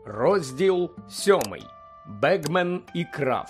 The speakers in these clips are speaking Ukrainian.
Розділ 7. Бегмен і Кравч.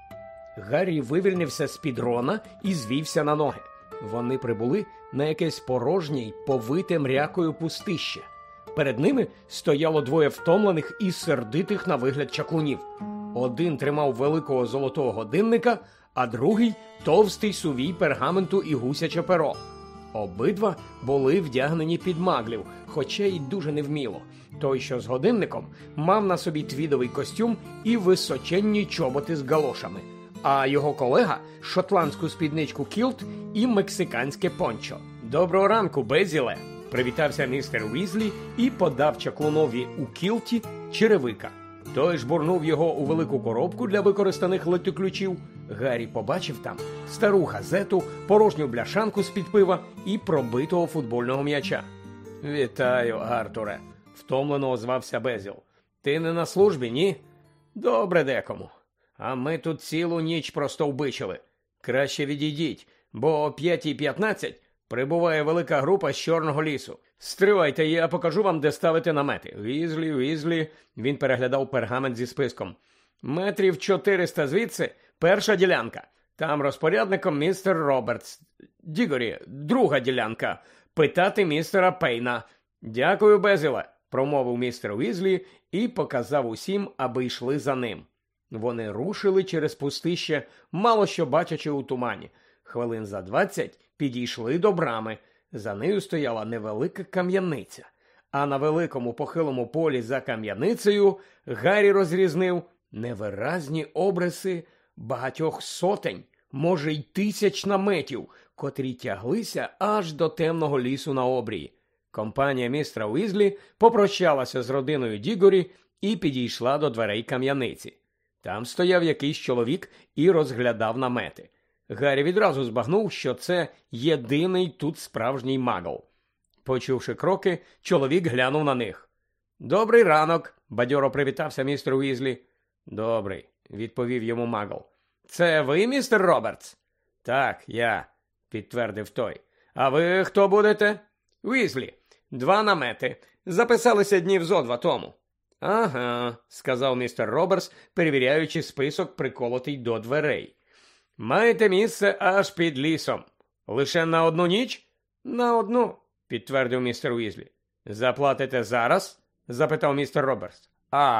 Гаррі вивільнився з-під Рона і звівся на ноги. Вони прибули на якесь порожнє й повите мрякою пустище. Перед ними стояло двоє втомлених і сердитих на вигляд чаклунів. Один тримав великого золотого годинника, а другий – товстий сувій пергаменту і гусяче перо. Обидва були вдягнені під маглів, хоча й дуже невміло. Той, що з годинником, мав на собі твідовий костюм і височенні чоботи з галошами, а його колега – шотландську спідничку кілт і мексиканське пончо. «Доброго ранку, Безіле!» – привітався містер Уізлі і подав чаклунові у кілті черевика. Той жбурнув його у велику коробку для використаних летоключів. Гаррі побачив там стару газету, порожню бляшанку з-під пива і пробитого футбольного м'яча. «Вітаю, Артуре!» – втомлено озвався Безіл. «Ти не на службі, ні?» «Добре декому. А ми тут цілу ніч простовбичили. Краще відійдіть, бо о 5:15 прибуває велика група з Чорного лісу. Стривайте, я покажу вам, де ставити намети. Візлі. Він переглядав пергамент зі списком. Метрів 400 звідси перша ділянка. Там розпорядником містер Робертс. Дігорі, друга ділянка. Питати містера Пейна. Дякую, Безіле, промовив містер Уізлі і показав усім, аби йшли за ним. Вони рушили через пустище, мало що бачачи у тумані. Хвилин за 20 підійшли до брами. За нею стояла невелика кам'яниця. А на великому похилому полі за кам'яницею Гаррі розрізнив невиразні обриси багатьох сотень, може й тисяч наметів, котрі тяглися аж до темного лісу на обрії. Компанія містера Уізлі попрощалася з родиною Дігорі і підійшла до дверей кам'яниці. Там стояв якийсь чоловік і розглядав намети. Гаррі відразу збагнув, що це єдиний тут справжній магл. Почувши кроки, чоловік глянув на них. «Добрий ранок», – бадьоро привітався містер Уізлі. «Добрий», – відповів йому магл. «Це ви, містер Робертс?» «Так, я», – підтвердив той. «А ви хто будете?» «Уізлі. 2 намети. Записалися днів зо 2 тому». «Ага», – сказав містер Робертс, перевіряючи список, приколотий до дверей. «Маєте місце аж під лісом. Лише на 1 ніч?» «На 1», – підтвердив містер Уізлі. «Заплатите зараз?» – запитав містер Робертс.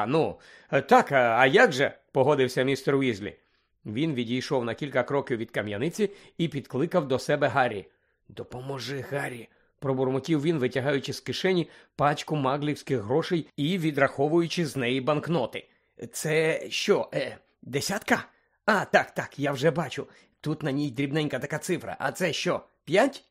Так, а як же?» – погодився містер Уізлі. Він відійшов на кілька кроків від кам'яниці і підкликав до себе Гаррі. «Допоможи, Гаррі», – пробурмотів він, витягаючи з кишені пачку маглівських грошей і відраховуючи з неї банкноти. «Це що, 10? Так, я вже бачу. Тут на ній дрібненька така цифра. А це що, 5?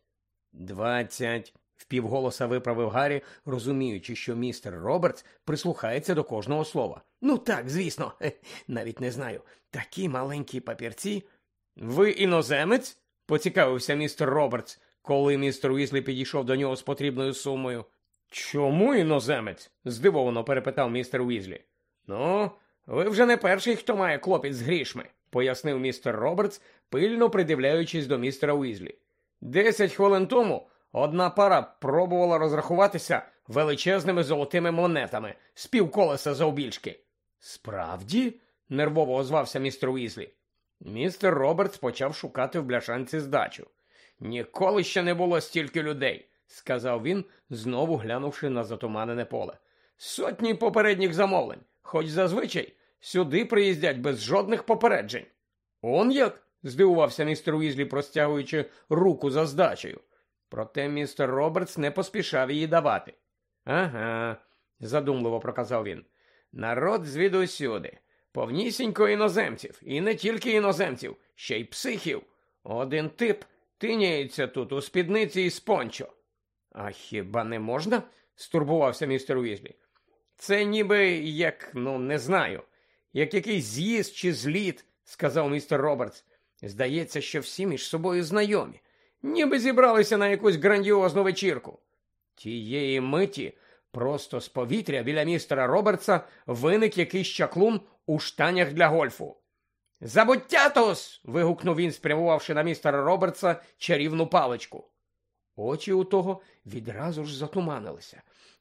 20, впівголоса виправив Гаррі, розуміючи, що містер Робертс прислухається до кожного слова. «Ну так, звісно. Навіть не знаю. Такі маленькі папірці». «Ви іноземець?» – поцікавився містер Робертс, коли містер Уізлі підійшов до нього з потрібною сумою. «Чому іноземець?» – здивовано перепитав містер Уізлі. «Ну, ви вже не перший, хто має клопіт з грішми», – пояснив містер Робертс, пильно придивляючись до містера Уізлі. 10 хвилин тому одна пара пробувала розрахуватися величезними золотими монетами з півколеса завбільшки. «Справді?» – нервово озвався містер Уізлі. Містер Робертс почав шукати в бляшанці здачу. «Ніколи ще не було стільки людей», – сказав він, знову глянувши на затуманене поле. «Сотні попередніх замовлень, хоч зазвичай сюди приїздять без жодних попереджень». «Он як?» – здивувався містер Уізлі, простягуючи руку за здачею. Проте містер Робертс не поспішав її давати. «Ага», – задумливо проказав він. «Народ звідусюди. Повнісінько іноземців. І не тільки іноземців, ще й психів. Один тип тиняється тут у спідниці із пончо». «А хіба не можна?» – стурбувався містер Уізлі. «Це ніби як, не знаю, як якийсь з'їзд чи зліт», – сказав містер Робертс. «Здається, що всі між собою знайомі. Ніби зібралися на якусь грандіозну вечірку». Тієї миті просто з повітря біля містера Робертса виник якийсь чаклун у штанях для гольфу. «Забуттятус!» – вигукнув він, спрямувавши на містера Робертса чарівну паличку. Очі у того відразу ж затуманилися.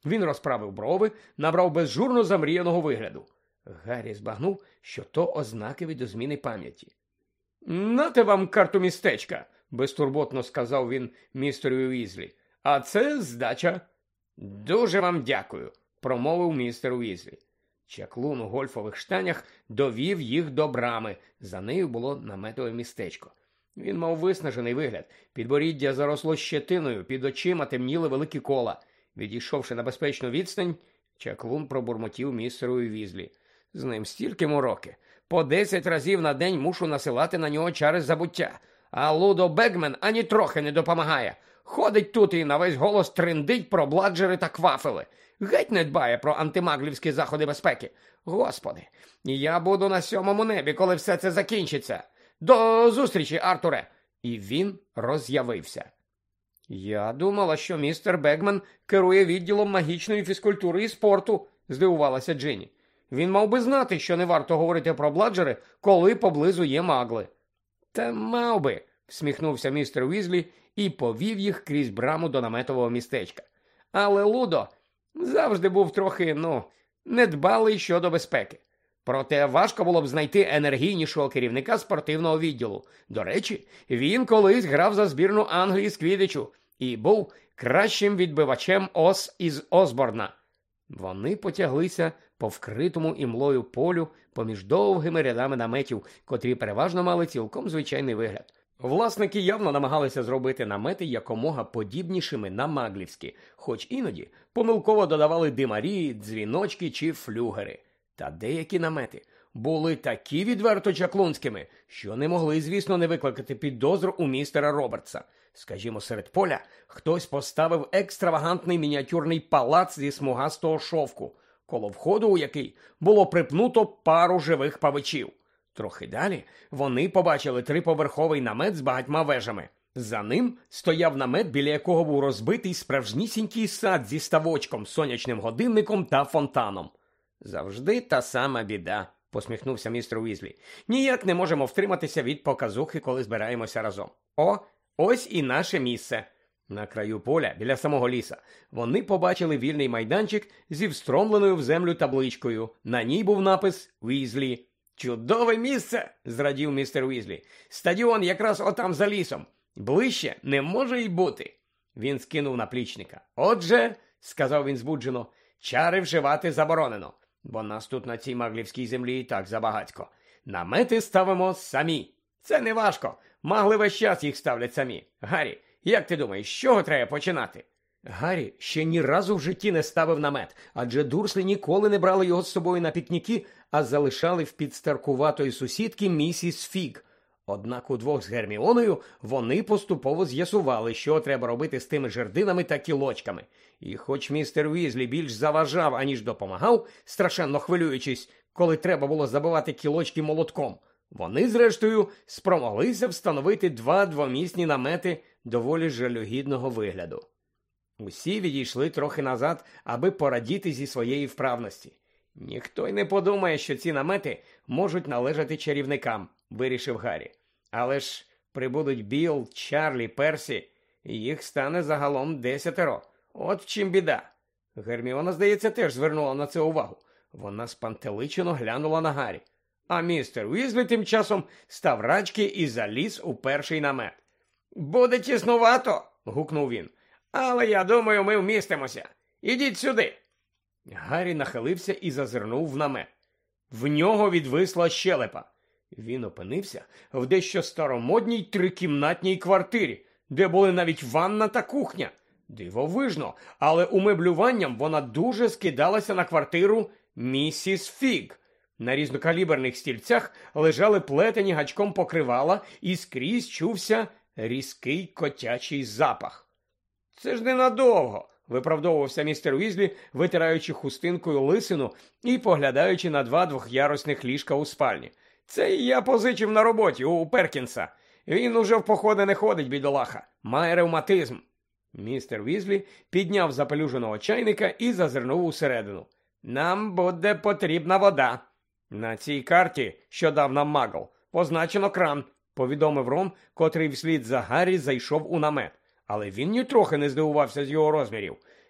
Він розправив брови, набрав безжурно замріяного вигляду. Гаррі збагнув, що то ознаки видозміни пам'яті. «Нате вам карту містечка», – безтурботно сказав він містеру Уізлі. «А це здача». «Дуже вам дякую», – промовив містер Уізлі. Чаклун у гольфових штанях довів їх до брами. За нею було наметове містечко. Він мав виснажений вигляд. Підборіддя заросло щетиною, під очима темніли великі кола. Відійшовши на безпечну відстань, чаклун пробурмотів містеру Уізлі. «З ним стільки мороки. По 10 разів на день мушу насилати на нього чари забуття. А Лудо Бегмен ані трохи не допомагає. Ходить тут і на весь голос триндить про бладжери та квафели. Геть не дбає про антимаглівські заходи безпеки. Господи, я буду на 7-му небі, коли все це закінчиться. До зустрічі, Артуре!» І він роз'явився. «Я думала, що містер Бегмен керує відділом магічної фізкультури і спорту», – здивувалася Джинні. «Він мав би знати, що не варто говорити про бладжери, коли поблизу є магли». «Та мав би», – всміхнувся містер Уізлі і повів їх крізь браму до наметового містечка. «Але Лудо завжди був трохи, недбалий щодо безпеки. Проте важко було б знайти енергійнішого керівника спортивного відділу. До речі, він колись грав за збірну Англії з квіддичу і був кращим відбивачем ос із Осборна». Вони потяглися по вкритому імлою полю поміж довгими рядами наметів, котрі переважно мали цілком звичайний вигляд. Власники явно намагалися зробити намети якомога подібнішими на маглівські, хоч іноді помилково додавали димарі, дзвіночки чи флюгери. Та деякі намети були такі відверто чаклунськими, що не могли, звісно, не викликати підозру у містера Робертса. Скажімо, серед поля хтось поставив екстравагантний мініатюрний палац зі смугастого шовку, коло входу у який було припнуто пару живих павичів. Трохи далі вони побачили 3-поверховий намет з багатьма вежами. За ним стояв намет, біля якого був розбитий справжнісінький сад зі ставочком, сонячним годинником та фонтаном. «Завжди та сама біда», – посміхнувся містер Уізлі. «Ніяк не можемо втриматися від показухи, коли збираємося разом. Ось і наше місце». На краю поля, біля самого ліса, вони побачили вільний майданчик зі встромленою в землю табличкою. На ній був напис «Уізлі». «Чудове місце!» – зрадів містер Уізлі. «Стадіон якраз отам за лісом. Ближче не може й бути». Він скинув наплічника. «Отже», – сказав він збуджено, – «чари вживати заборонено, бо нас тут на цій маглівській землі і так забагатько. Намети ставимо самі. Це не важко. Магли весь час їх ставлять самі. Гаррі, як ти думаєш, з чого треба починати?» Гаррі ще ні разу в житті не ставив намет, адже дурслі ніколи не брали його з собою на пікніки, а залишали в підстаркуватої сусідки місіс Фіг. Однак удвох з Герміоною вони поступово з'ясували, що треба робити з тими жердинами та кілочками. І хоч містер Уізлі більш заважав, аніж допомагав, страшенно хвилюючись, коли треба було забивати кілочки молотком, вони, зрештою, спромоглися встановити 2 двомісні намети доволі жалюгідного вигляду. Усі відійшли трохи назад, аби порадіти зі своєї вправності. «Ніхто й не подумає, що ці намети можуть належати чарівникам», – вирішив Гаррі. «Але ж прибудуть Білл, Чарлі, Персі, і їх стане загалом 10. От в чим біда». Герміона, здається, теж звернула на це увагу. Вона спантеличено глянула на Гаррі. А містер Уізлі тим часом став рачки і заліз у перший намет. «Буде тіснувато», – гукнув він. «Але я думаю, ми вмістимося. Ідіть сюди». Гаррі нахилився і зазирнув в намет. В нього відвисла щелепа. Він опинився в дещо старомодній 3-кімнатній квартирі, де були навіть ванна та кухня. Дивовижно, але умеблюванням вона дуже скидалася на квартиру місіс Фіг. На різнокаліберних стільцях лежали плетені гачком покривала, і скрізь чувся різкий котячий запах. «Це ж ненадовго», – виправдовувався містер Уізлі, витираючи хустинкою лисину і поглядаючи на 2 двохярусних ліжка у спальні. «Це я позичив на роботі у Перкінса. Він уже в походи не ходить, бідолаха. Має ревматизм». Містер Уізлі підняв запелюженого чайника і зазирнув усередину. «Нам буде потрібна вода. На цій карті, що дав нам Магл, позначено кран», – повідомив Рон, котрий вслід за Гаррі зайшов у намет. Але він нітрохи не здивувався з його розмірів.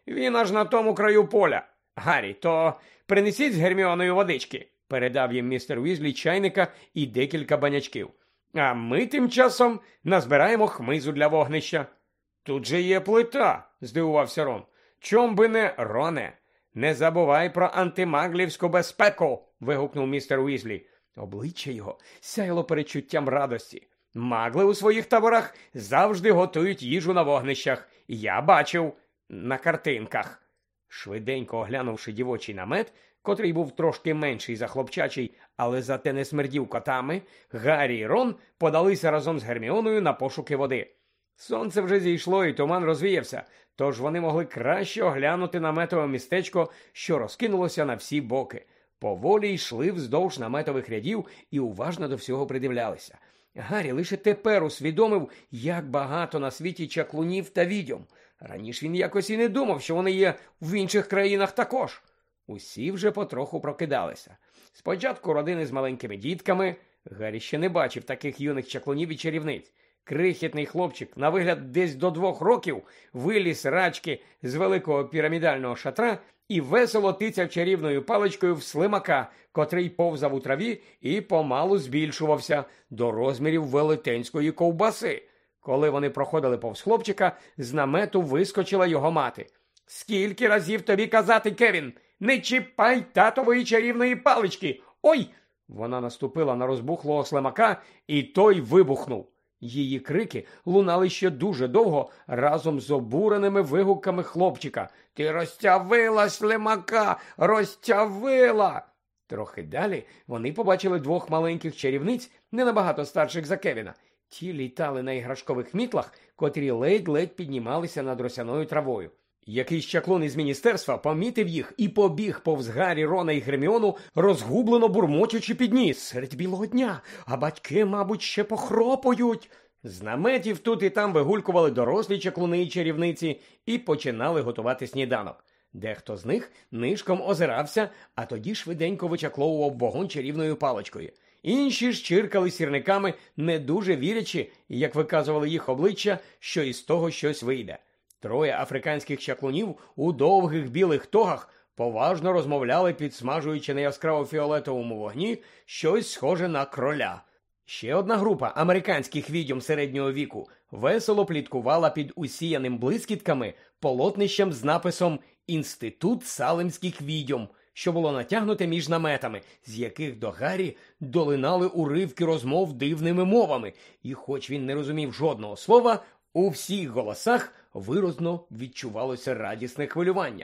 Він аж на тому краю поля. Гаррі, то принесіть з Герміоною водички, передав їм містер Уізлі чайника і декілька банячків. А ми тим часом назбираємо хмизу для вогнища. Тут же є плита, здивувався Рон. Чом би не, Роне? Не забувай про антимаглівську безпеку, вигукнув містер Уізлі. Обличчя його сяяло передчуттям радості. Магли у своїх таборах завжди готують їжу на вогнищах. Я бачив на картинках. Швиденько оглянувши дівочий намет, котрий був трошки менший за хлопчачий, але зате не смердів котами, Гаррі і Рон подалися разом з Герміоною на пошуки води. Сонце вже зійшло і туман розвіявся, тож вони могли краще оглянути наметове містечко, що розкинулося на всі боки. Поволі йшли вздовж наметових рядів і уважно до всього придивлялися. Гаррі лише тепер усвідомив, як багато на світі чаклунів та відьом. Раніше він якось і не думав, що вони є в інших країнах також. Усі вже потроху прокидалися. Спочатку родини з маленькими дітками. Гаррі ще не бачив таких юних чаклунів і чарівниць. Крихітний хлопчик, на вигляд десь до 2 років, виліз рачки з великого пірамідального шатра і весело тицяв чарівною паличкою в слимака, котрий повзав у траві і помалу збільшувався до розмірів велетенської ковбаси. Коли вони проходили повз хлопчика, з намету вискочила його мати. «Скільки разів тобі казати, Кевін? Не чіпай татової чарівної палички! Ой!» Вона наступила на розбухлого слимака, і той вибухнув. Її крики лунали ще дуже довго разом з обуреними вигуками хлопчика. «Ти розтявила слимака! Розтявила!» Трохи далі вони побачили 2 маленьких чарівниць, не набагато старших за Кевіна. Ті літали на іграшкових мітлах, котрі ледь-ледь піднімалися над росяною травою. Якийсь чаклун із міністерства помітив їх і побіг повз Гаррі, Рона і Герміону, розгублено бурмочучи під ніс. Серед білого дня, а батьки, мабуть, ще похропують. З наметів тут і там вигулькували дорослі чаклуни і чарівниці і починали готувати сніданок. Дехто з них нишком озирався, а тоді швиденько вичакловував вогонь чарівною паличкою. Інші ж чиркали сірниками, не дуже вірячи, як виказували їх обличчя, що із того щось вийде. 3 африканських чаклунів у довгих білих тогах поважно розмовляли, підсмажуючи на яскраво фіолетовому вогні щось схоже на кроля. Ще одна група американських відьом середнього віку весело пліткувала під усіяним блискітками полотнищем з написом «Інститут салемських відьом», що було натягнуте між наметами, з яких до Гаррі долинали уривки розмов дивними мовами, і хоч він не розумів жодного слова, у всіх голосах виразно відчувалося радісне хвилювання.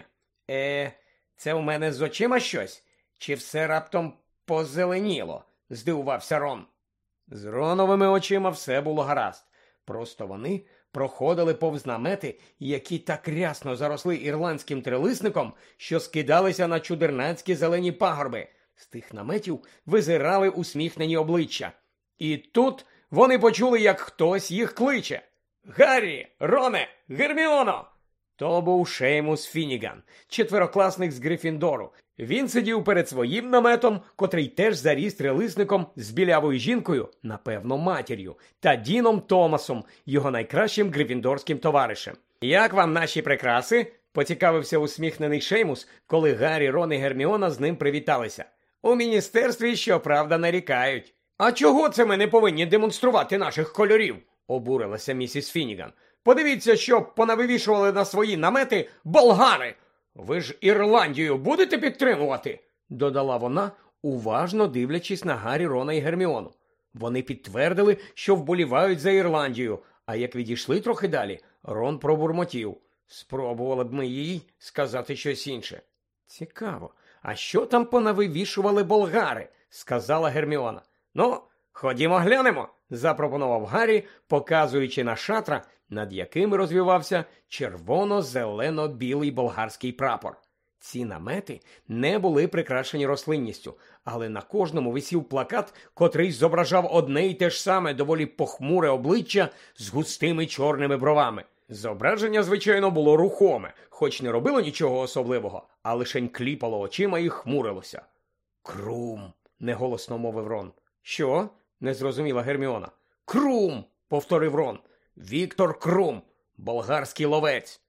Це у мене з очима щось? Чи все раптом позеленіло?» – здивувався Рон. З Роновими очима все було гаразд. Просто вони проходили повз намети, які так рясно заросли ірландським трилисником, що скидалися на чудернацькі зелені пагорби. З тих наметів визирали усміхнені обличчя. І тут вони почули, як хтось їх кличе. «Гаррі! Роне! Герміоно!» То був Шеймус Фінніган, 4-класник з Гриффіндору. Він сидів перед своїм наметом, котрий теж заріс трилисником з білявою жінкою, напевно, матір'ю, та Діном Томасом, його найкращим гриффіндорським товаришем. «Як вам наші прикраси?» – поцікавився усміхнений Шеймус, коли Гаррі, Рон і Герміона з ним привіталися. «У міністерстві, щоправда, нарікають». «А чого це ми не повинні демонструвати наших кольорів?» – обурилася місіс Фінніган. «Подивіться, що понавивішували на свої намети болгари! Ви ж Ірландію будете підтримувати?» – додала вона, уважно дивлячись на Гаррі, Рона і Герміону. Вони підтвердили, що вболівають за Ірландію, а як відійшли трохи далі, Рон пробурмотів. «Спробували б ми їй сказати щось інше». «Цікаво, а що там понавивішували болгари?» – сказала Герміона. «Ну, ходімо глянемо», – запропонував Гаррі, показуючи на шатра, над якими розвівався червоно-зелено-білий болгарський прапор. Ці намети не були прикрашені рослинністю, але на кожному висів плакат, котрий зображав одне й те ж саме доволі похмуре обличчя з густими чорними бровами. Зображення, звичайно, було рухоме, хоч не робило нічого особливого, а лишень кліпало очима і хмурилося. «Крум!» – неголосно мовив Рон. «Що?» – не зрозуміла Герміона. «Крум!» – повторив Рон. «Віктор Крум, болгарський ловець».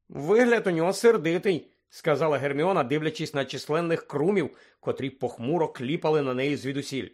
Вигляд у нього сердитий, сказала Герміона, дивлячись на численних крумів, котрі похмуро кліпали на неї звідусіль.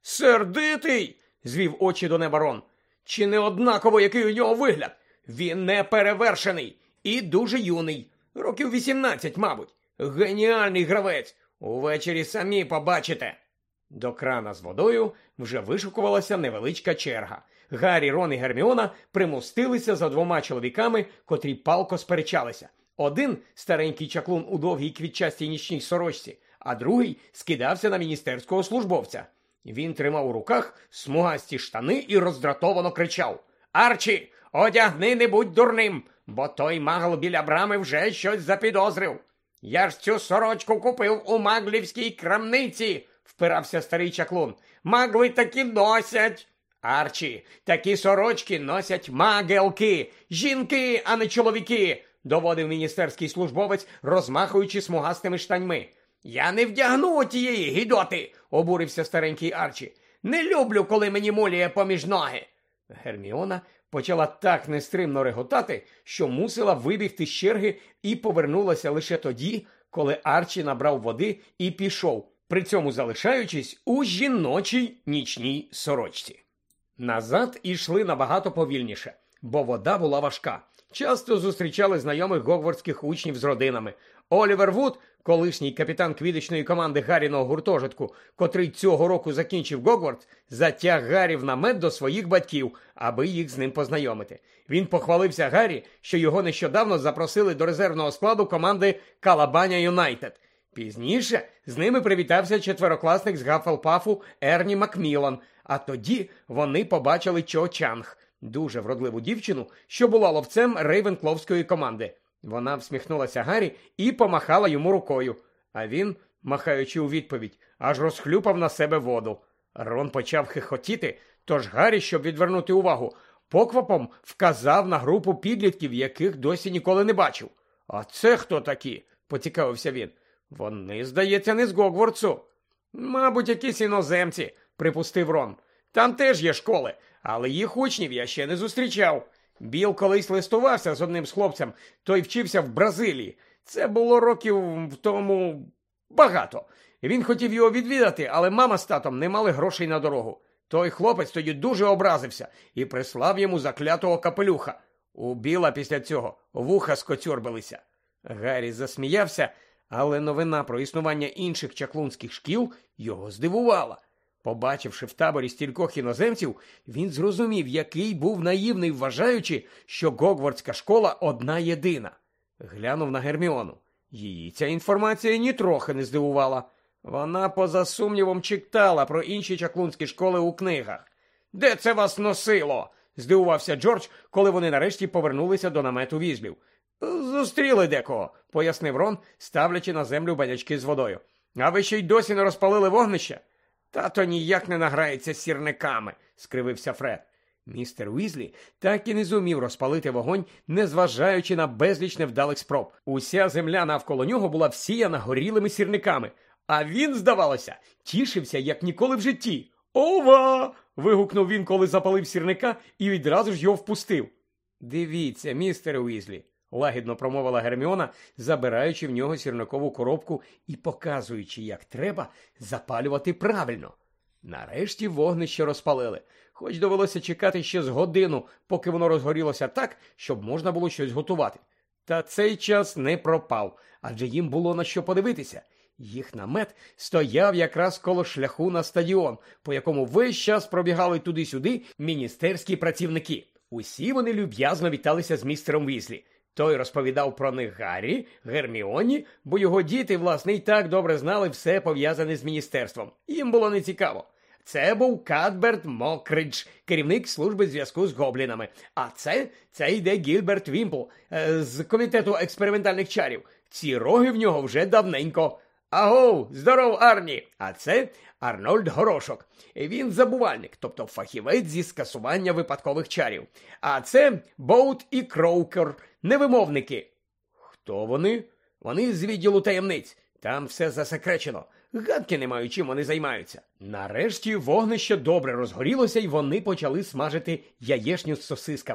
Сердитий? Звів очі до неба Рон. Чи не однаково, який у нього вигляд? Він не перевершений і дуже юний. Років 18, мабуть. Геніальний гравець. Увечері самі побачите. До крана з водою вже вишукувалася невеличка черга. Гаррі, Рон і Герміона примостилися за двома чоловіками, котрі палко сперечалися. Один – старенький чаклун у довгій квітчастій нічній сорочці, а другий скидався на міністерського службовця. Він тримав у руках смугасті штани і роздратовано кричав: «Арчі, одягни, не будь дурним, бо той магл біля брами вже щось запідозрив». «Я ж цю сорочку купив у маглівській крамниці», – впирався старий чаклун. «Магли таки носять». «Арчі, такі сорочки носять магелки, жінки, а не чоловіки», – доводив міністерський службовець, розмахуючи смугастими штаньми. «Я не вдягну тієї гідоти», – обурився старенький Арчі. «Не люблю, коли мені муліє поміж ноги». Герміона почала так нестримно реготати, що мусила вибігти з черги і повернулася лише тоді, коли Арчі набрав води і пішов, при цьому залишаючись у жіночій нічній сорочці. Назад ішли набагато повільніше, бо вода була важка. Часто зустрічали знайомих гогвартських учнів з родинами. Олівер Вуд, колишній капітан квіддичної команди Гарріного гуртожитку, котрий цього року закінчив Гогвартс, затяг Гаррі в намет до своїх батьків, аби їх з ним познайомити. Він похвалився Гаррі, що його нещодавно запросили до резервного складу команди Калабаня Юнайтед. Пізніше з ними привітався четверокласник з Гаффелпафу Ерні Макмілан, а тоді вони побачили Чо Чанг, дуже вродливу дівчину, що була ловцем рейвенкловської команди. Вона всміхнулася Гаррі і помахала йому рукою, а він, махаючи у відповідь, аж розхлюпав на себе воду. Рон почав хихотіти, тож Гаррі, щоб відвернути увагу, поквапом вказав на групу підлітків, яких досі ніколи не бачив. «А це хто такі?» – поцікавився він. «Вони, здається, не з Гогвартсу». «Мабуть, якісь іноземці», – припустив Рон. «Там теж є школи, але їх учнів я ще не зустрічав. Біл колись листувався з одним з хлопцем, той вчився в Бразилії. Це було років тому багато. Він хотів його відвідати, але мама з татом не мали грошей на дорогу. Той хлопець тоді дуже образився і прислав йому заклятого капелюха. У Біла після цього вуха скоцюрбилися». Гаррі засміявся, але новина про існування інших чаклунських шкіл його здивувала. Побачивши в таборі стількох іноземців, він зрозумів, який був наївний, вважаючи, що Гогвартська школа одна єдина. Глянув на Герміону. Її ця інформація нітрохи не здивувала. Вона поза сумнівом читала про інші чаклунські школи у книгах. «Де це вас носило?» – здивувався Джордж, коли вони нарешті повернулися до намету візбів. «Зустріли декого», – пояснив Рон, ставлячи на землю банячки з водою. «А ви ще й досі не розпалили вогнище?» «Тато ніяк не награється з сірниками», – скривився Фред. Містер Уізлі так і не зумів розпалити вогонь, незважаючи на безліч невдалих спроб. Уся земля навколо нього була всіяна горілими сірниками, а він, здавалося, тішився, як ніколи в житті. «Ова!» – вигукнув він, коли запалив сірника, і відразу ж його впустив. «Дивіться, містер Уізлі», – лагідно промовила Герміона, забираючи в нього сірникову коробку і показуючи, як треба запалювати правильно. Нарешті вогнище розпалили, хоч довелося чекати ще з годину, поки воно розгорілося так, щоб можна було щось готувати. Та цей час не пропав, адже їм було на що подивитися. Їх намет стояв якраз коло шляху на стадіон, по якому весь час пробігали туди-сюди міністерські працівники. Усі вони люб'язно віталися з містером Візлі. Той розповідав про них Гаррі, Герміоні, бо його діти, власне, і так добре знали все пов'язане з міністерством. Їм було нецікаво. Це був Кадберт Мокридж, керівник служби зв'язку з гоблінами. А це йде Гільберт Вімпл з комітету експериментальних чарів. Ці роги в нього вже давненько. Агов, здоров, Арні! А це Арнольд Горошок. Він забувальник, тобто фахівець зі скасування випадкових чарів. А це Боут і Кроукер, невимовники. Хто вони? Вони з відділу таємниць. Там все засекречено. Гадки не маю, чим вони займаються. Нарешті вогнище добре розгорілося, і вони почали смажити яєшню з сосисками.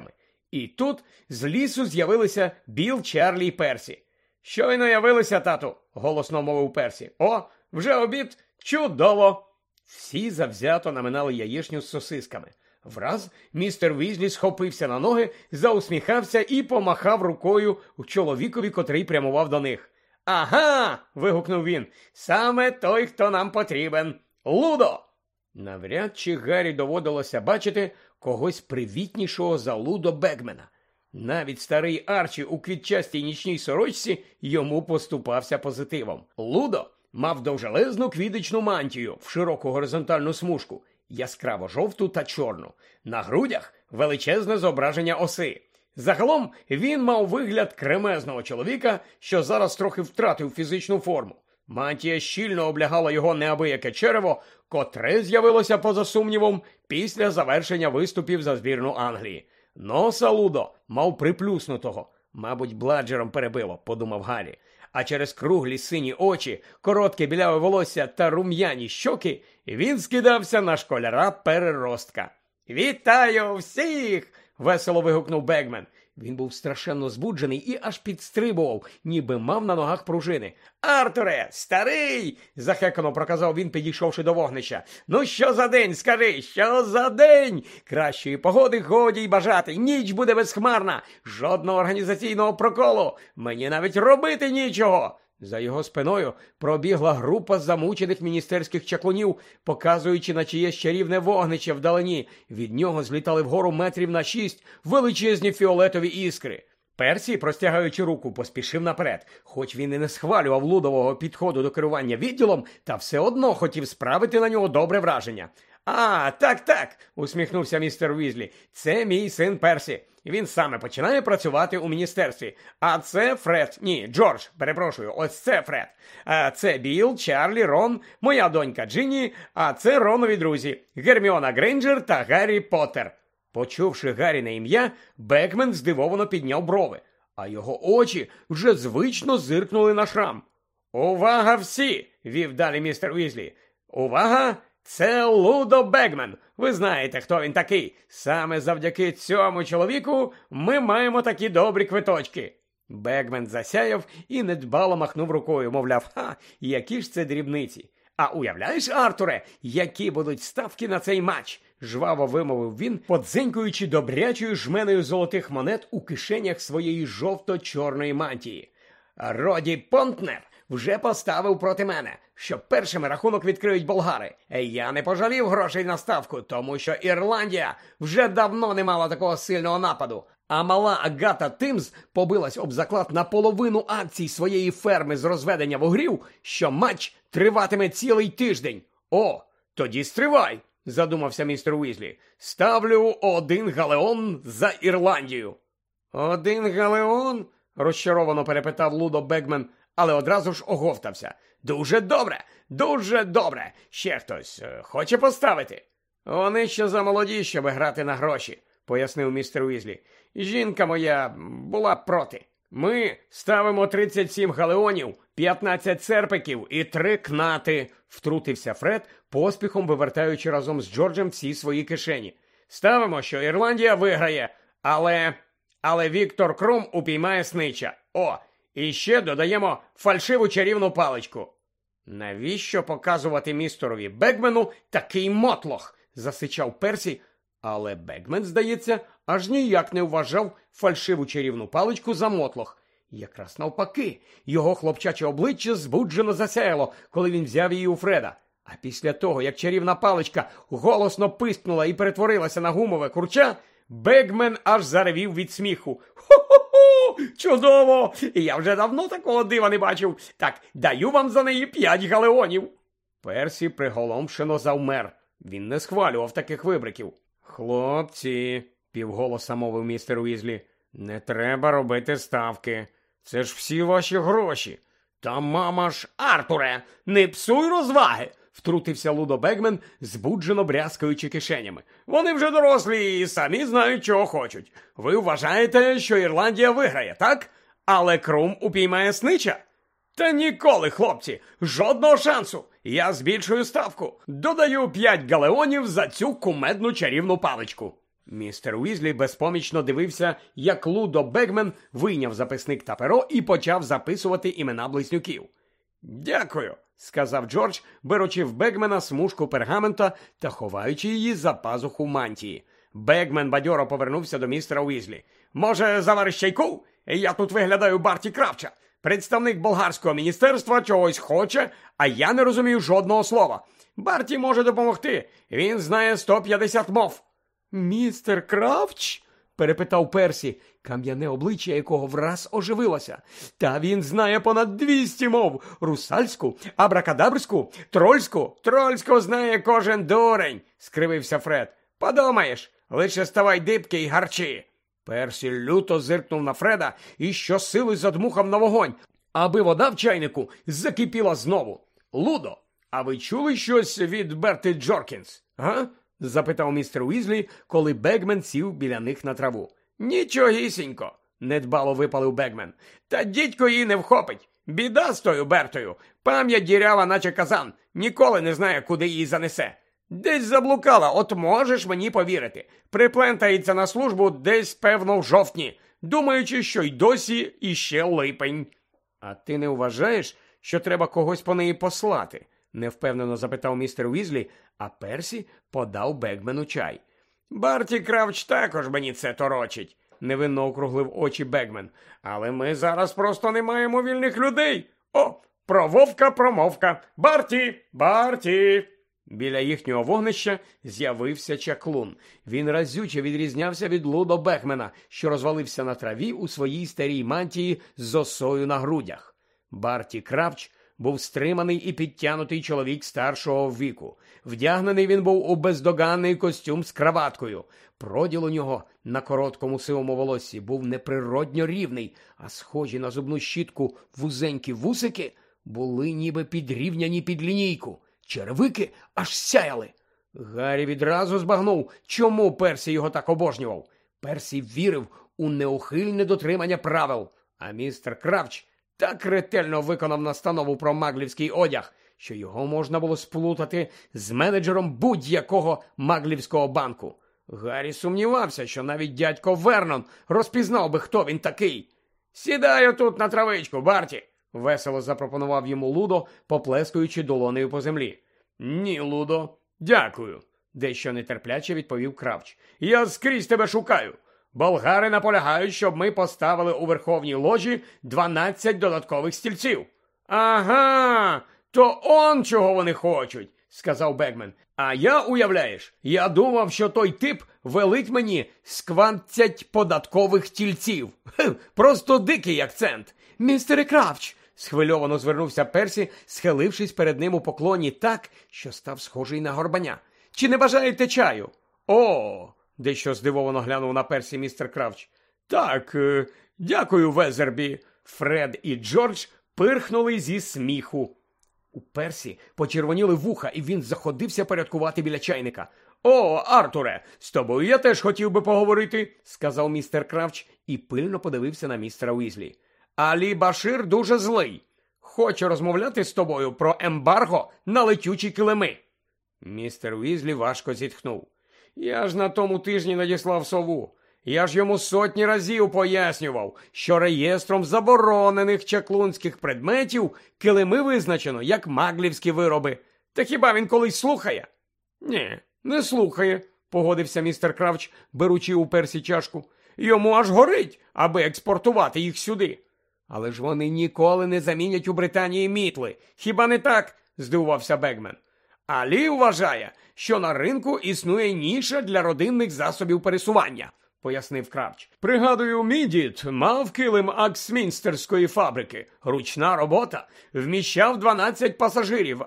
І тут з лісу з'явилися Біл, Чарлі і Персі. «Щойно явилися, тату», – голосно мовив Персі. «О, вже обід? Чудово!» Всі завзято наминали яєчню з сосисками. Враз містер Візлі схопився на ноги, заусміхався і помахав рукою чоловікові, котрий прямував до них. «Ага!» – вигукнув він. «Саме той, хто нам потрібен. Лудо!» Навряд чи Гаррі доводилося бачити когось привітнішого за Лудо Бегмена. Навіть старий Арчі у квітчастій нічній сорочці йому поступався позитивом. Лудо мав довжелезну квідичну мантію в широку горизонтальну смужку, яскраво жовту та чорну. На грудях величезне зображення оси. Загалом він мав вигляд кремезного чоловіка, що зараз трохи втратив фізичну форму. Мантія щільно облягала його неабияке черево, котре з'явилося, поза сумнівом, після завершення виступів за збірну Англії. Носа Лудо мав приплюснутого. Мабуть, бладжером перебило, подумав Гаррі. А через круглі сині очі, коротке біляве волосся та рум'яні щоки він скидався на школяра-переростка. «Вітаю всіх!» – весело вигукнув Бегмен. Він був страшенно збуджений і аж підстрибував, ніби мав на ногах пружини. «Артуре, старий!» – захекано проказав він, підійшовши до вогнища. «Ну що за день, скажи, що за день? Кращої погоди годі й бажати, ніч буде безхмарна, жодного організаційного проколу, мені навіть робити нічого!» За його спиною пробігла група замучених міністерських чаклунів, показуючи на чиєсь чарівне вогнище вдалині. Від нього злітали вгору метрів на 6 величезні фіолетові іскри. Персі, простягаючи руку, поспішив наперед. Хоч він і не схвалював Лудового підходу до керування відділом, та все одно хотів справити на нього добре враження. «А, так», – усміхнувся містер Візлі. «Це мій син Персі. Він саме починає працювати у міністерстві. А це Фред. Ні, Джордж, перепрошую, ось це Фред. А це Біл, Чарлі, Рон, моя донька Джинні, а це Ронові друзі, Герміона Грейнджер та Гаррі Поттер». Почувши Гарріне ім'я, Бегмен здивовано підняв брови, а його очі вже звично зиркнули на шрам. «Увага всі!» – вів далі містер Візлі. «Увага! Це Лудо Бегмен. Ви знаєте, хто він такий. Саме завдяки цьому чоловіку ми маємо такі добрі квиточки». Бегмен засяяв і недбало махнув рукою, мовляв, які ж це дрібниці. «А уявляєш, Артуре, які будуть ставки на цей матч?» – жваво вимовив він, подзенькуючи добрячою жменою золотих монет у кишенях своєї жовто-чорної мантії. «Роді Понтнер вже поставив проти мене, що першими рахунок відкриють болгари. Я не пожалів грошей на ставку, тому що Ірландія вже давно не мала такого сильного нападу. А мала Агата Тимс побилась об заклад на половину акцій своєї ферми з розведення вугрів, що матч триватиме цілий тиждень. О, тоді стривай!» – задумався містер Уізлі. «Ставлю 1 галеон за Ірландію». «1 галеон?» – розчаровано перепитав Лудо Бегмен, але одразу ж оговтався. «Дуже добре, дуже добре. Ще хтось хоче поставити?» «Вони ще замолоді, щоб грати на гроші», – пояснив містер Уізлі. «Жінка моя була проти. Ми ставимо 37 галеонів, 15 серпиків і 3 кнати», – втрутився Фред, поспіхом вивертаючи разом з Джорджем всі свої кишені. «Ставимо, що Ірландія виграє, але Віктор Крум упіймає снича. О, і ще додаємо фальшиву чарівну паличку». «Навіщо показувати містерові Бегмену такий мотлох?» – засичав Персі, але Бегмен, здається, аж ніяк не вважав фальшиву чарівну паличку за мотлох. Якраз навпаки, його хлопчаче обличчя збуджено засяяло, коли він взяв її у Фреда. А після того, як чарівна паличка голосно пискнула і перетворилася на гумове курча, Бегмен аж заревів від сміху. «Хо-хо-хо! Чудово! Я вже давно такого дива не бачив. Так, даю вам за неї 5 галеонів». Персі приголомшено завмер. Він не схвалював таких вибриків. «Хлопці», – півголоса мовив містер Уізлі, – «не треба робити ставки. Це ж всі ваші гроші. Та мама ж, Артуре, не псуй розваги!» – втрутився Лудо Бегмен, збуджено брязкаючи кишенями. «Вони вже дорослі і самі знають, чого хочуть. Ви вважаєте, що Ірландія виграє, так? Але Крум упіймає снича? Та ніколи, хлопці, жодного шансу. Я збільшую ставку. Додаю 5 галеонів за цю кумедну чарівну паличку». Містер Уізлі безпомічно дивився, як Лудо Бегмен вийняв записник та перо і почав записувати імена близнюків. «Дякую», – сказав Джордж, беручи в Бегмена смужку пергамента та ховаючи її за пазуху мантії. Бегмен бадьоро повернувся до містера Уізлі. «Може, завариш чайку? Я тут виглядаю Барті Кравча. Представник болгарського міністерства чогось хоче, а я не розумію жодного слова. Барті може допомогти. Він знає 150 мов». «Містер Кравч?» – перепитав Персі, кам'яне обличчя якого враз оживилося. «Та він знає понад 200 мов. Русальську, абракадабрську, трольську». «Трольську знає кожен дурень», – скривився Фред. «Подумаєш, лише ставай дибки й гарчи». Персі люто зиркнув на Фреда і щосили задмухав на вогонь, аби вода в чайнику закипіла знову. «Лудо, а ви чули щось від Берти Джоркінс, га?» – запитав містер Уізлі, коли Бегмен сів біля них на траву. «Нічогісінько», – недбало випалив Бегмен. «Та дідько її не вхопить. Біда з тою Бертою. Пам'ять дірява, наче казан. Ніколи не знає, куди її занесе. Десь заблукала, от можеш мені повірити. Приплентається на службу десь, певно, в жовтні, думаючи, що й досі іще липень». «А ти не вважаєш, що треба когось по неї послати?» – невпевнено запитав містер Уізлі, а Персі подав Бегмену чай. «Барті Кравч також мені це торочить», – невинно округлив очі Бегмен. «Але ми зараз просто не маємо вільних людей. О, про вовка промовка. Барті! Барті!» Біля їхнього вогнища з'явився чаклун. Він разюче відрізнявся від Лудо Бегмена, що розвалився на траві у своїй старій мантії з осою на грудях. Барті Кравч був стриманий і підтянутий чоловік старшого віку. Вдягнений він був у бездоганний костюм з краваткою. Проділ у нього на короткому сивому волоссі був неприродньо рівний, а схожі на зубну щітку вузенькі вусики були ніби підрівняні під лінійку. Черевики аж сяяли. Гаррі відразу збагнув, чому Персі його так обожнював. Персі вірив у неухильне дотримання правил, а містер Кравч так ретельно виконав настанову про маглівський одяг, що його можна було сплутати з менеджером будь-якого маглівського банку. Гаррі сумнівався, що навіть дядько Вернон розпізнав би, хто він такий. «Сідаю тут на травичку, Барті», – весело запропонував йому Лудо, поплескуючи долонею по землі. «Ні, Лудо, дякую», – дещо нетерпляче відповів Кравч. «Я скрізь тебе шукаю. Болгари наполягають, щоб ми поставили у верховній ложі 12 додаткових стільців». «Ага, то он чого вони хочуть», – сказав Бегмен. «А я, уявляєш, я думав, що той тип велить мені сквантять податкових стільців. Просто дикий акцент». «Містере Кравч», – схвильовано звернувся Персі, схилившись перед ним у поклоні так, що став схожий на горбаня. «Чи не бажаєте чаю?» «О!» – дещо здивовано глянув на Персі містер Кравч. «Так, дякую, Везербі». Фред і Джордж пирхнули зі сміху. У Персі почервоніли вуха, і він заходився порядкувати біля чайника. «О, Артуре, з тобою я теж хотів би поговорити», – сказав містер Кравч і пильно подивився на містера Уізлі. «Алі Башир дуже злий. Хоче розмовляти з тобою про ембарго на летючі килими». Містер Уізлі важко зітхнув. «Я ж на тому тижні надіслав сову. Я ж йому сотні разів пояснював, що реєстром заборонених чаклунських предметів килими визначено як маглівські вироби. Та хіба він колись слухає?» «Ні, не слухає», – погодився містер Кравч, беручи у Персі чашку. «Йому аж горить, аби експортувати їх сюди». «Але ж вони ніколи не замінять у Британії мітли. Хіба не так?» – здивувався Бегмен. «Алі вважає, що на ринку існує ніша для родинних засобів пересування», – пояснив Кравч. «Пригадую, мій дід мав килим Аксмінстерської фабрики. Ручна робота. Вміщав 12 пасажирів,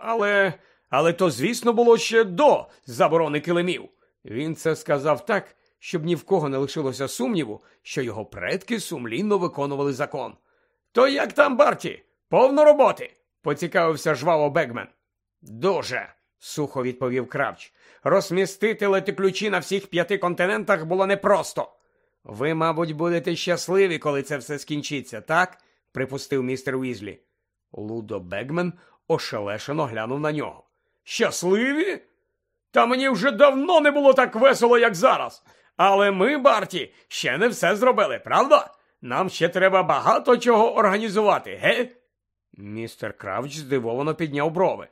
але то, звісно, було ще до заборони килимів». Він це сказав так, щоб ні в кого не лишилося сумніву, що його предки сумлінно виконували закон. «То як там, Барті? Повно роботи?» – поцікавився жваво Бегмен. «Дуже», – сухо відповів Кравч. «Розмістити летиключі на всіх 5 континентах було непросто». «Ви, мабуть, будете щасливі, коли це все скінчиться, так?» – припустив містер Уізлі. Лудо Бегмен ошелешено глянув на нього. «Щасливі? Та мені вже давно не було так весело, як зараз. Але ми, Барті, ще не все зробили, правда? Нам ще треба багато чого організувати, ге? Містер Кравч здивовано підняв брови.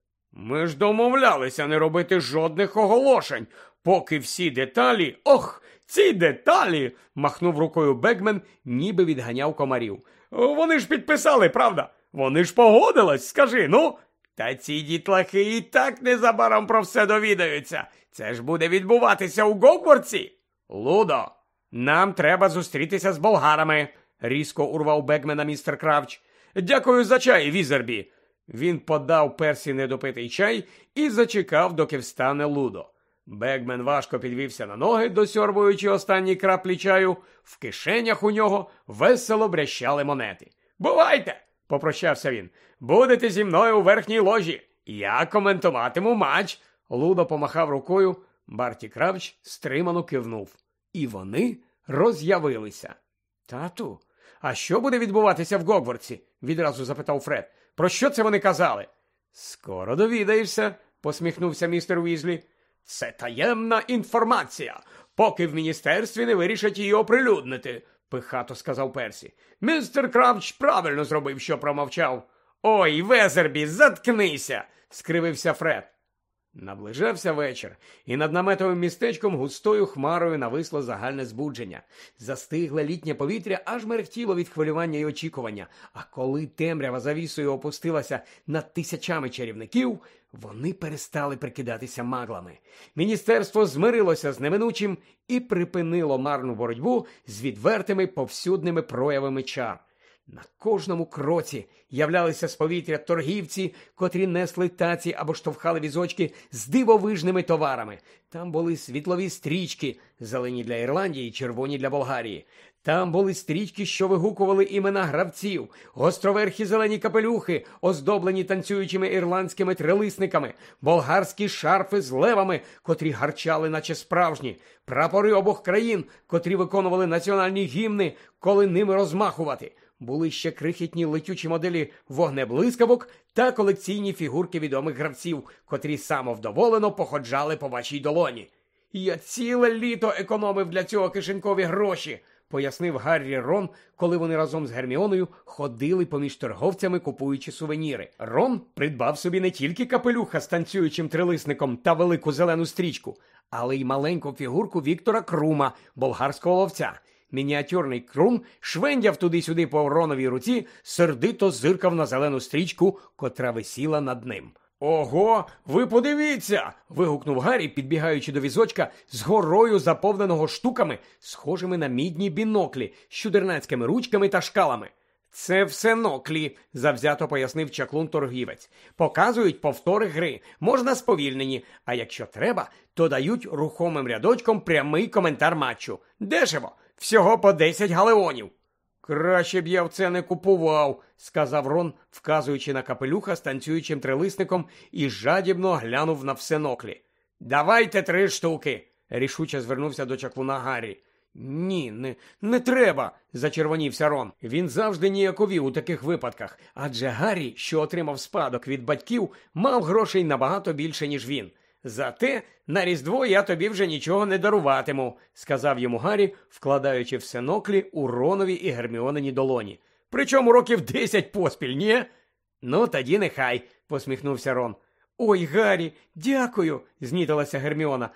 Ми ж домовлялися не робити жодних оголошень, поки всі деталі... Ох, ці деталі! Махнув рукою Бегмен, ніби відганяв комарів. Вони ж підписали, правда? Вони ж погодились, скажи, ну? Та ці дітлахи і так незабаром про все довідаються. Це ж буде відбуватися у Гогвартсі. Лудо, нам треба зустрітися з болгарами, різко урвав Бегмена містер Кравч. Дякую за чай, Візербі. Він подав Персі недопитий чай і зачекав, доки встане Лудо. Бегмен важко підвівся на ноги, досьорбуючи останні краплі чаю. В кишенях у нього весело брящали монети. «Бувайте!» – попрощався він. «Будете зі мною у верхній ложі. Я коментуватиму матч». Лудо помахав рукою. Барті Кравч стримано кивнув. І вони роз'явилися. «Тату, а що буде відбуватися в Гогвартсі?» – відразу запитав Фред. «Про що це вони казали?» «Скоро довідаєшся», – посміхнувся містер Уізлі. «Це таємна інформація, поки в міністерстві не вирішать її оприлюднити», – пихато сказав Персі. «Містер Кравч правильно зробив, що промовчав». «Ой, Везербі, заткнися!» – скривився Фред. Наближався вечір, і над наметовим містечком густою хмарою нависло загальне збудження. Застигле літнє повітря аж мерехтіло від хвилювання й очікування, а коли темрява завісою опустилася над тисячами чарівників, вони перестали прикидатися маглами. Міністерство змирилося з неминучим і припинило марну боротьбу з відвертими повсюдними проявами чар. На кожному кроці являлися з повітря торгівці, котрі несли таці або штовхали візочки з дивовижними товарами. Там були світлові стрічки, зелені для Ірландії, червоні для Болгарії. Там були стрічки, що вигукували імена гравців, гостроверхі зелені капелюхи, оздоблені танцюючими ірландськими трилисниками, болгарські шарфи з левами, котрі гарчали наче справжні, прапори обох країн, котрі виконували національні гімни, коли ними розмахувати. Були ще крихітні летючі моделі вогнеблискавок та колекційні фігурки відомих гравців, котрі самовдоволено походжали по вашій долоні. «Я ціле літо економив для цього кишенькові гроші», – пояснив Гаррі Рон, коли вони разом з Герміоною ходили поміж торговцями, купуючи сувеніри. Рон придбав собі не тільки капелюха з танцюючим трилисником та велику зелену стрічку, але й маленьку фігурку Віктора Крума, болгарського ловця. Мініатюрний Крум швендяв туди-сюди по Роновій руці, сердито зиркав на зелену стрічку, котра висіла над ним. «Ого, ви подивіться!» – вигукнув Гаррі, підбігаючи до візочка з горою заповненого штуками, схожими на мідні біноклі, з чудернацькими ручками та шкалами. «Це все ноклі», – завзято пояснив чаклун-торгівець. «Показують повтори гри, можна сповільнені, а якщо треба, то дають рухомим рядочком прямий коментар матчу. Дешево, всього по 10 галеонів». «Краще б я в це не купував», – сказав Рон, вказуючи на капелюха з танцюючим трилисником, і жадібно глянув на все ноклі. «Давайте 3 штуки», – рішуче звернувся до чаклуна Гаррі. «Ні, не треба», – зачервонівся Рон. Він завжди ніяковів у таких випадках, адже Гаррі, що отримав спадок від батьків, мав грошей набагато більше, ніж він. «Зате на Різдво я тобі вже нічого не даруватиму», – сказав йому Гаррі, вкладаючи все ноклі у Ронові і Герміонині долоні. «Причому років 10 поспіль, ні?» «Ну, тоді нехай», – посміхнувся Рон. «Ой, Гаррі, дякую», – знітилася Герміона.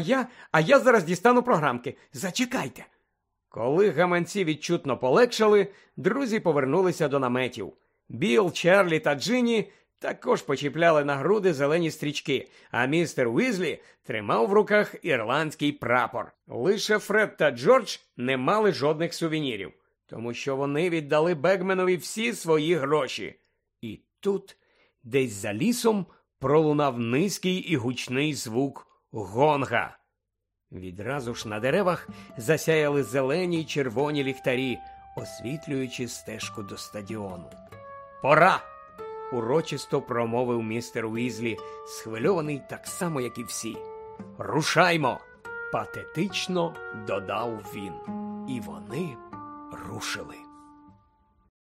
А я зараз дістану програмки. Зачекайте». Коли гаманці відчутно полегшали, друзі повернулися до наметів. Біл, Чарлі та Джинні також почіпляли на груди зелені стрічки, а містер Уізлі тримав в руках ірландський прапор. Лише Фред та Джордж не мали жодних сувенірів, тому що вони віддали Бегменові всі свої гроші. І тут, десь за лісом, пролунав низький і гучний звук гонга. Відразу ж на деревах засяяли зелені й червоні ліхтарі, освітлюючи стежку до стадіону. «Пора!» – урочисто промовив містер Уізлі, схвильований так само, як і всі. «Рушаймо!» – патетично додав він. І вони рушили.